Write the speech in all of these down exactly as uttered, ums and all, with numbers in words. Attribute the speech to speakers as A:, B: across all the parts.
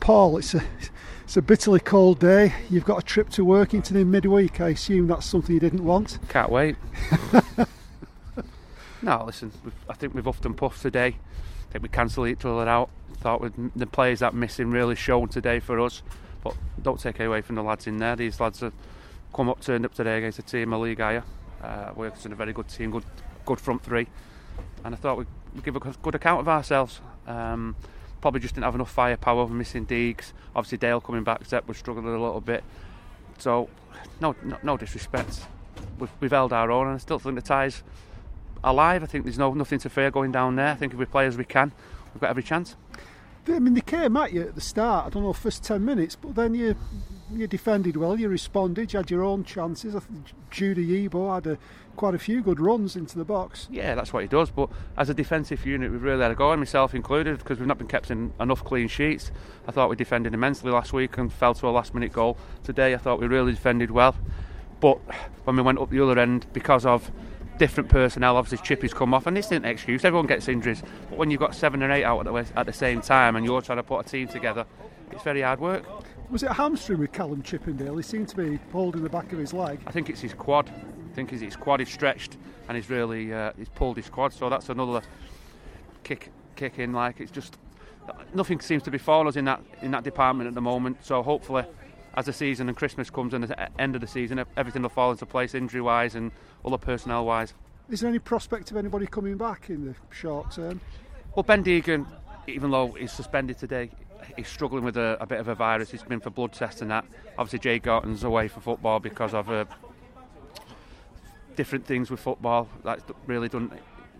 A: Paul, it's a it's a bitterly cold day. You've got a trip to Workington in midweek. I assume that's something you didn't want.
B: Can't wait. No, listen, we've, I think we've huffed and puffed today. I think we cancelled each other out. Thought with the players that missing really shown today for us. But don't take away from the lads in there. These lads have come up, turned up today against a team a league higher. Uh, Workington a very good team, good good front three. And I thought we'd, we'd give a good account of ourselves. Um, probably just didn't have enough firepower. We're missing Deegs. Obviously Dale coming back, Zep was struggling a little bit. So, no no, no disrespect. We've, we've held our own, and I still think the tie's alive. I think there's no nothing to fear going down there. I think if we play as we can, we've got every chance.
A: I mean, they came at you at the start, I don't know, first ten minutes, but then you you defended well, you responded, you had your own chances. I think Judy Ebo had a, quite a few good runs into the box.
B: Yeah, that's what he does, but as a defensive unit, we've really had a go, and myself included, because we've not been kept in enough clean sheets. I thought we defended immensely last week and fell to a last minute goal. Today I thought we really defended well, but when we went up the other end, because of different personnel, obviously Chippy's come off, and this isn't an excuse, everyone gets injuries, but when you've got seven or eight out at the, at the same time and you're trying to put a team together, it's very hard work.
A: Was it a hamstring with Callum Chippendale? He seemed to be holding the back of his leg.
B: I think it's his quad. I think his quad is stretched and he's really uh, he's pulled his quad, so that's another kick kick in. Like, it's just nothing seems to be falling us in that in that department at the moment, so hopefully as the season and Christmas comes and the end of the season, everything will fall into place injury wise and other personnel wise.
A: Is there any prospect of anybody coming back in the short term?
B: Well, Ben Deegan, even though he's suspended today, he's struggling with a, a bit of a virus. He's been for blood tests and that. Obviously Jay Gorton's away for football because of uh, different things with football that really doesn't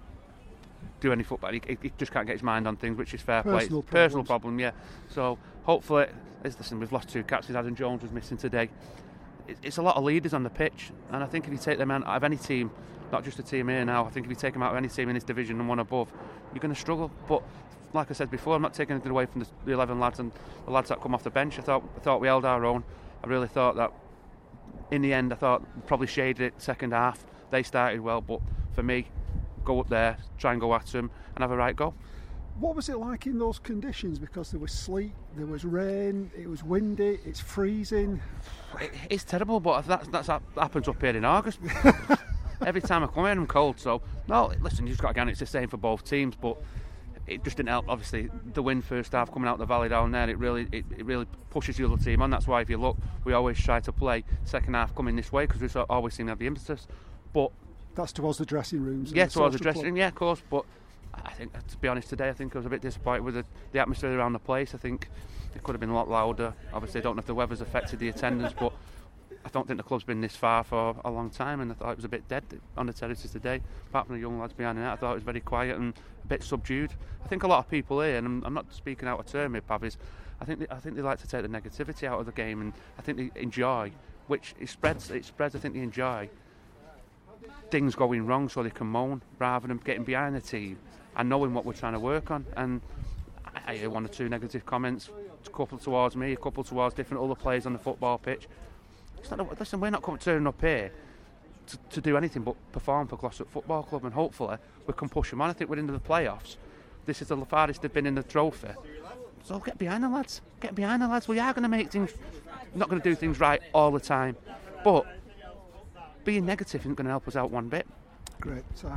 B: do any football. He, he just can't get his mind on things, which is fair play.
A: Personal
B: Personal problem, yeah. So hopefully, listen, we've lost two captains. Adam Jones was missing today. It, it's a lot of leaders on the pitch, and I think if you take them out of any team, not just a team here now, I think if you take them out of any team in this division and one above, you're going to struggle. But like I said before, I'm not taking anything away from the, the eleven lads and the lads that come off the bench. I thought I thought we held our own. I really thought that in the end, I thought we probably shaded it second half. They started well, but for me, go up there, try and go at them and have a right go.
A: What was it like in those conditions? Because there was sleet, there was rain, it was windy, it's freezing.
B: It, it's terrible, but that's, that's that happens up here in August. Every time I come in, I'm cold. So no, listen, you just got to get it. It's the same for both teams, but it just didn't help. Obviously, the wind first half coming out the valley down there, it really, it, it really pushes the other team on. That's why if you look, we always try to play second half coming this way because we always seem to have the impetus. But
A: that's towards the dressing rooms.
B: Yeah, towards the dressing room. Yeah, of course. But I think, to be honest, today I think I was a bit disappointed with the, the atmosphere around the place. I think it could have been a lot louder. Obviously, I don't know if the weather's affected the attendance, but I don't think the club's been this far for a long time, and I thought it was a bit dead on the terraces today. Apart from the young lads behind the net, I thought it was very quiet and a bit subdued. I think a lot of people here, and I'm, I'm not speaking out of term here, Pav, is I think they, I think they like to take the negativity out of the game, and I think they enjoy, which it spreads. It spreads. I think they enjoy things going wrong, so they can moan rather than getting behind the team and knowing what we're trying to work on. And I hear one or two negative comments, a couple towards me, a couple towards different other players on the football pitch. It's not, listen, we're not coming turning up here to, to do anything but perform for Glossop Football Club, and hopefully we can push them on. I think we're into the playoffs. This is the farthest they've been in the trophy. So get behind the lads. Get behind the lads. We are going to make things, not going to do things right all the time, but being negative isn't going to help us out one bit.
A: Great. So